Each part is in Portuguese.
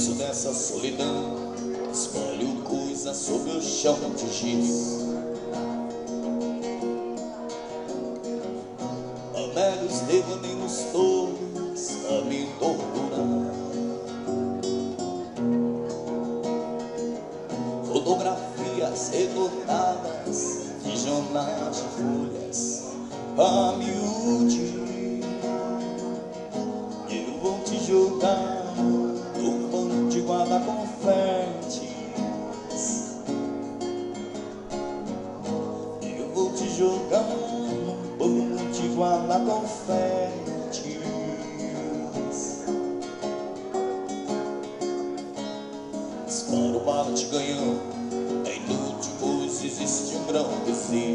preso dessa solidão, espalho coisas sobre o chão de giz. Velhos devaneios todos a me torturar. Fotografias recortadas de jornais de folhas a miúde. Eu vou te jogar no pano de guarda-confetes. Eu vou te jogar no pano de guarda-confetes. Dispara o bate ganhão, é inútil, pois existe um grão de si.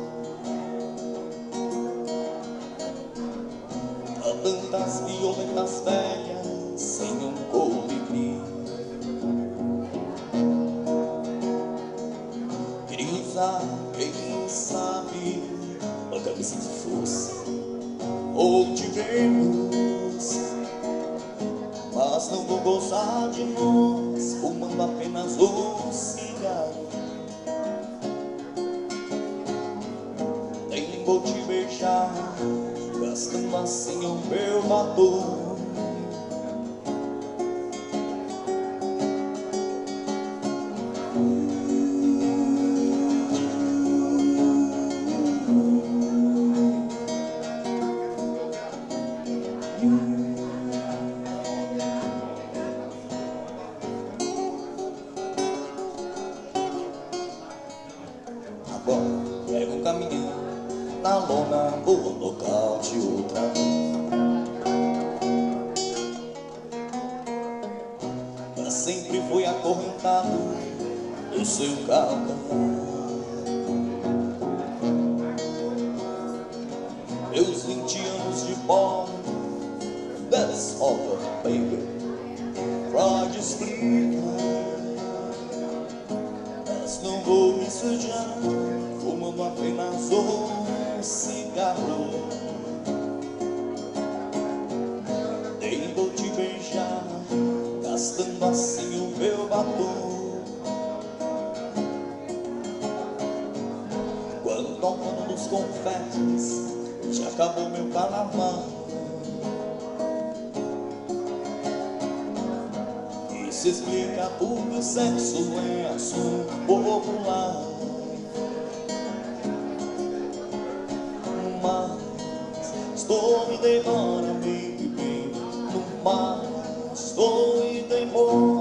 Há tantas violetas velhas sem um colibri. Queria usar, quem sabe, uma camisa de força ou de Vênus, mas não vou gozar de nós fumando apenas um cigarro. Nem vou te beijar gastando assim o meu batom. Agora pego um caminhão na lona, vou nocaute outra vez. Pra sempre fui acorrentado no seu calcanhar. Meus 20 anos de bola, that's over, baby, pra explicar. Mas não vou me sujar fumando apenas um cigarro. Nem vou te beijar gastando assim o meu batom. Quando tocando nos confetes já acabou meu carnaval. Isso explica porque o sexo é assunto popular. Mas estou indo embora, baby, no mar estou indo embora.